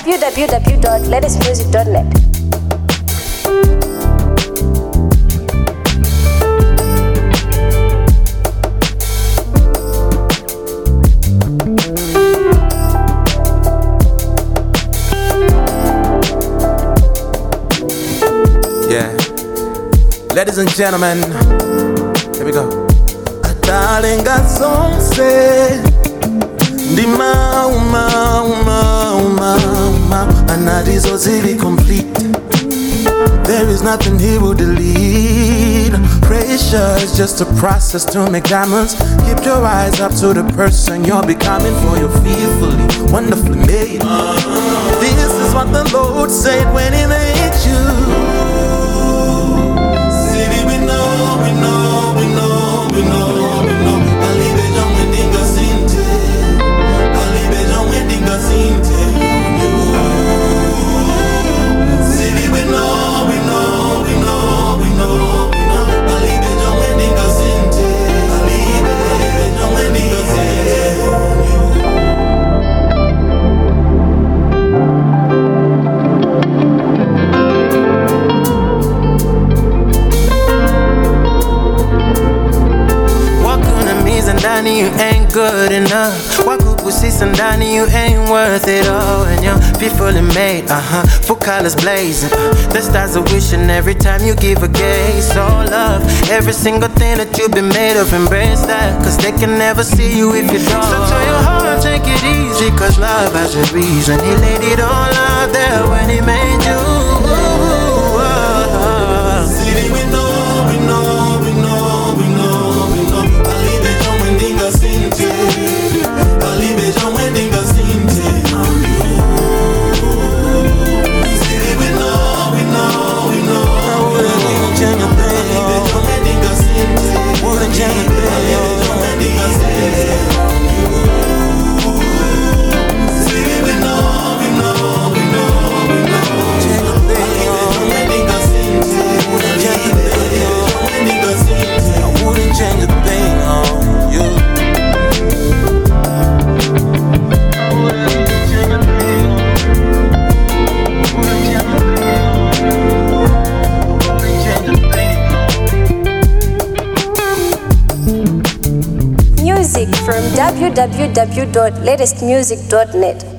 www.latestmusic.net. Ladies and gentlemen, here we go. Atalenga zonse Ndima uma Anadizo zili complete. There is nothing he will delete. Pressure is just a process to make diamonds. Keep your eyes up to the person you're becoming, for you're fearfully, wonderfully made. This is what the Lord said when he made you. You ain't good enough. Wakukusisa ndani, you ain't worth it all. And you're fearfully made, full colors blazing. The stars are wishing every time you give a gaze. So love every single thing that you've been made of. Embrace that, cause they can never see you if you don't. So tell your heart, take it easy, cause love has a reason. He laid it all out there when he made you. City, we know. Music from www.latestmusic.net.